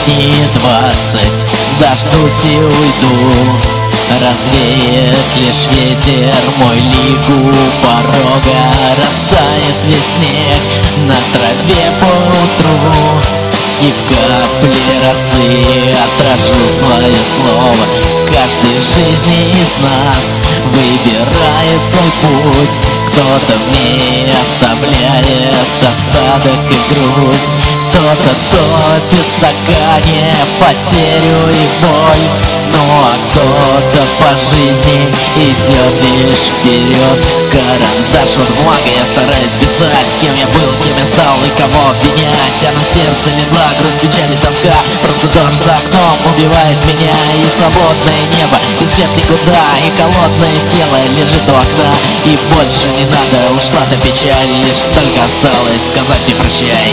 дни 20, дождусь и уйду. Развеет лишь ветер мой лик у порога. Растает весь снег на траве поутру, и в капле росы отражу свое слово. Каждый из жизни из нас выбирает свой путь. Кто-то в ней оставляет осадок и грусть, кто-то топит в стакане потерю и боль. Ну а кто-то по жизни идет лишь вперед. Карандаш, вот бумага, я стараюсь писать, с кем я был, кем я стал и кого обвинять. А на сердце легла грусть, печаль и тоска. Просто дождь за окном убивает меня, и свободное небо, и свет никуда, и холодное тело лежит у окна. И больше не надо, ушла та печаль, лишь только осталось сказать мне прощай.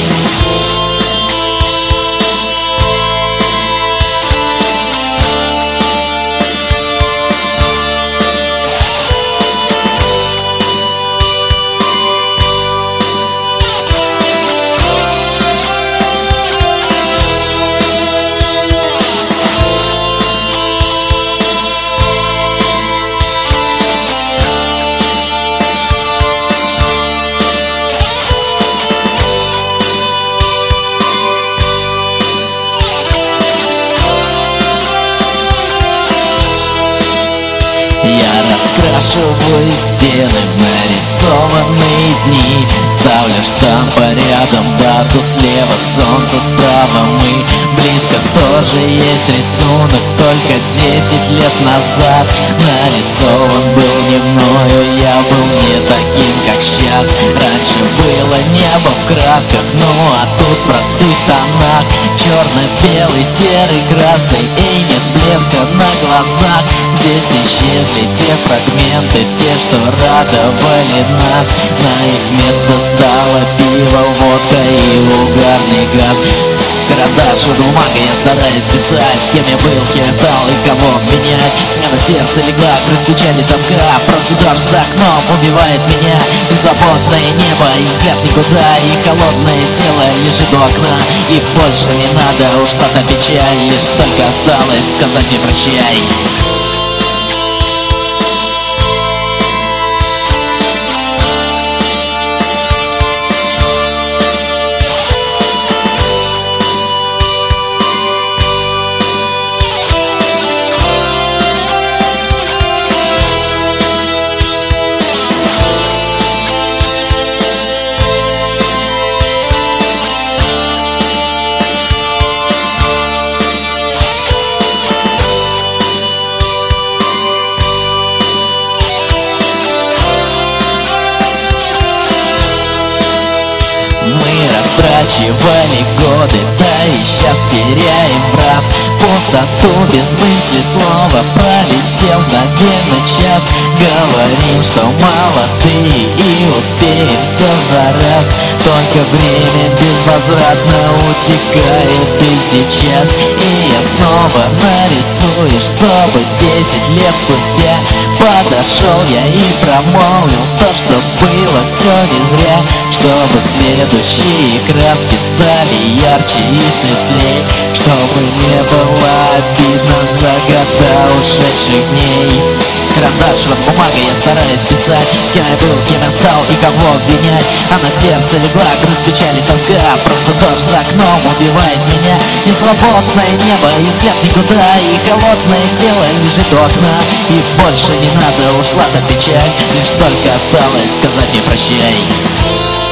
Я раскрашиваю стены в нарисованные дни, ставлю штампы рядом, дату слева, солнце справа. Мы близко, тоже есть рисунок, только 10 лет назад нарисован был не мною. Я был не таким, как сейчас. Раньше было небо в красках, ну а тут в простых тонах: черно-белый, серый, красный, и нет блеска на глазах. Здесь исчезли те фрагменты, те, что радовали нас. На их место стало пиво, водка и угарный газ. Карандаш, вот бумага, я стараюсь писать, с кем я был, кем я стал и кого обвинять. А на сердце легла грусть, печаль и тоска. Просто дождь за окном убивает меня, и свободное небо, и взгляд никуда, и холодное тело лежит у окна. И больше не надо, ушла та печаль, лишь только осталось сказать мне прощай. Растрачивали годы, да и сейчас теряем в раз. Пустоту без мысли, слова пролетел мгновенно час. Говорим, что молодые и успеем все за раз. Только время безвозвратно утекает и сейчас. И я снова нарисую, чтобы 10 лет спустя подошел я и промолвил то, что было все не зря. Чтобы следующие краски стали ярче и светлей, чтобы не было обидно за года ушедших дней. Карандаш, вот бумага, я стараюсь писать, с кем я был, кем я стал и кого обвинять. А на сердце легла грусть, печаль и тоска. Просто дождь за окном убивает меня, и свободное небо, и взгляд никуда, и холодное тело лежит у окна. И больше не надо, ушла та печаль, лишь только осталось сказать мне прощай.